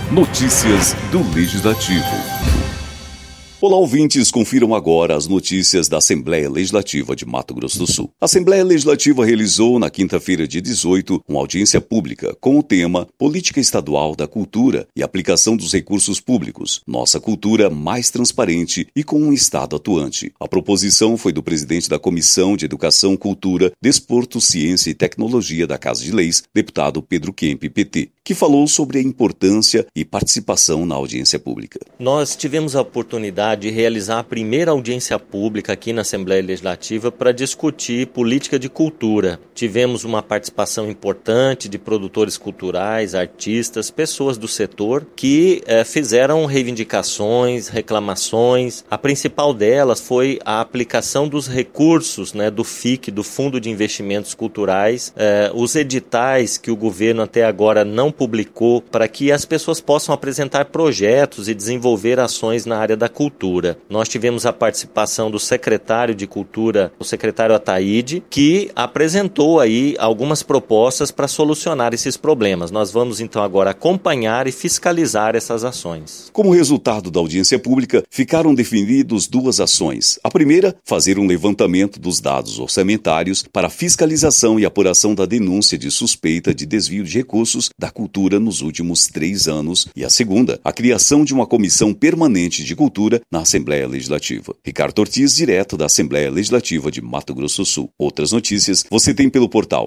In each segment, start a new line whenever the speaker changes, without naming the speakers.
Notícias do Legislativo. Olá, ouvintes, confiram agora as notícias da Assembleia Legislativa de Mato Grosso do Sul. A Assembleia Legislativa realizou, na quinta-feira, dia 18, uma audiência pública com o tema Política Estadual da Cultura e Aplicação dos Recursos Públicos, Nossa Cultura Mais Transparente e com um Estado Atuante. A proposição foi do presidente da Comissão de Educação, Cultura, Desporto, Ciência e Tecnologia da Casa de Leis, deputado Pedro Kemp, PT, que falou sobre a importância e participação na audiência pública.
Nós tivemos a oportunidade de realizar a primeira audiência pública aqui na Assembleia Legislativa para discutir política de cultura. Tivemos uma participação importante de produtores culturais, artistas, pessoas do setor que fizeram reivindicações, reclamações. A principal delas foi a aplicação dos recursos do FIC, do Fundo de Investimentos Culturais, os editais que o governo até agora não publicou para que as pessoas possam apresentar projetos e desenvolver ações na área da cultura. Nós tivemos a participação do secretário de Cultura, o secretário Ataíde, que apresentou aí algumas propostas para solucionar esses problemas. Nós vamos então agora acompanhar e fiscalizar essas ações.
Como resultado da audiência pública, ficaram definidas duas ações. A primeira, fazer um levantamento dos dados orçamentários para fiscalização e apuração da denúncia de suspeita de desvio de recursos da cultura nos últimos 3 anos. E a segunda, a criação de uma comissão permanente de cultura na Assembleia Legislativa. Ricardo Ortiz, direto da Assembleia Legislativa de Mato Grosso do Sul. Outras notícias você tem pelo portal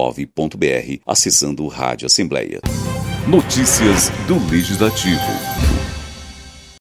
www.al.ms.gov.br, acessando o Rádio Assembleia. Notícias do Legislativo.